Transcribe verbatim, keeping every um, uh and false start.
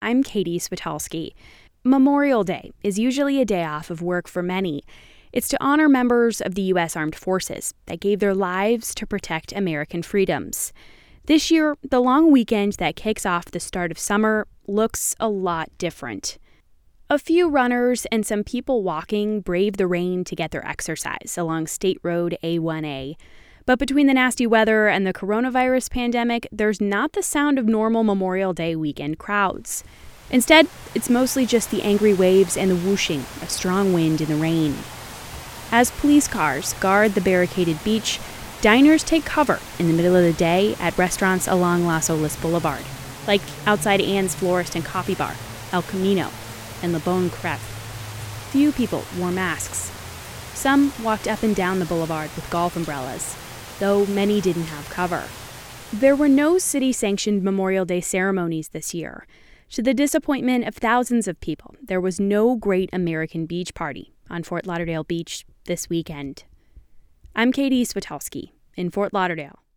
I'm Katie Switolski. Memorial Day is usually a day off of work for many. It's to honor members of the U S Armed Forces that gave their lives to protect American freedoms. This year, the long weekend that kicks off the start of summer looks a lot different. A few runners and some people walking braved the rain to get their exercise along State Road A one A. But between the nasty weather and the coronavirus pandemic, there's not the sound of normal Memorial Day weekend crowds. Instead, it's mostly just the angry waves and the whooshing of strong wind in the rain. As police cars guard the barricaded beach, diners take cover in the middle of the day at restaurants along Las Olas Boulevard, like outside Anne's Florist and Coffee Bar, El Camino, and Le Bon Crêpe. Few people wore masks. Some walked up and down the boulevard with golf umbrellas, though many didn't have cover. There were no city-sanctioned Memorial Day ceremonies this year. To the disappointment of thousands of people, there was no Great American Beach Party on Fort Lauderdale Beach this weekend. I'm Katie Switolski in Fort Lauderdale.